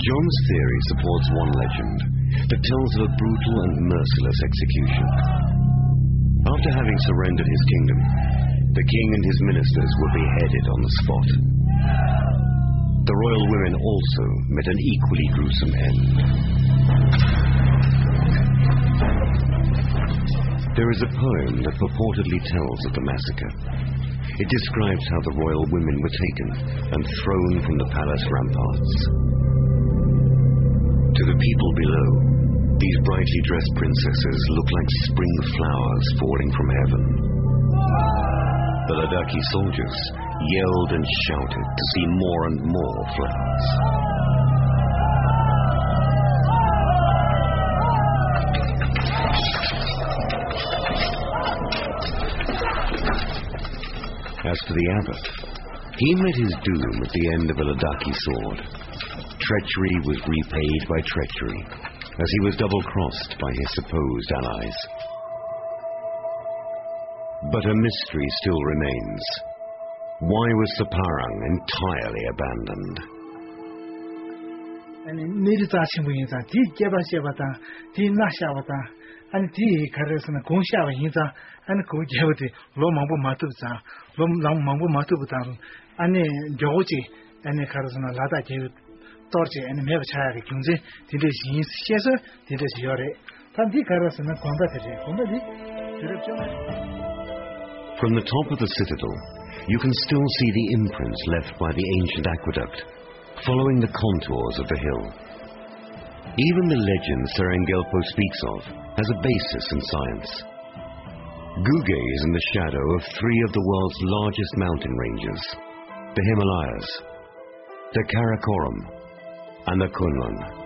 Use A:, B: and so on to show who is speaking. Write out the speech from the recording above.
A: John's theory supports one legend that tells of a brutal and merciless execution. After having surrendered his kingdom, the king and his ministers were beheaded on the spot. The royal women also met an equally gruesome end. There is a poem that purportedly tells of the massacre. It describes how the royal women were taken and thrown from the palace ramparts. To the people below, these brightly dressed princesses look like spring flowers falling from heaven. The Ladakhi soldiers yelled and shouted to see more and more flowers. As for the abbot, he met his doom at the end of a Ladakhi sword. Treachery was repaid by treachery, as he was double-crossed by his supposed allies. But a mystery still remains. Why was Separang entirely abandoned? From the top of the citadel, you can still see the imprints left by the ancient aqueduct, following the contours of the hill. Even the legend Serengelpo speaks of has a basis in science. Guge is in the shadow of three of the world's largest mountain ranges, the Himalayas, the Karakoram, and the Kunlun.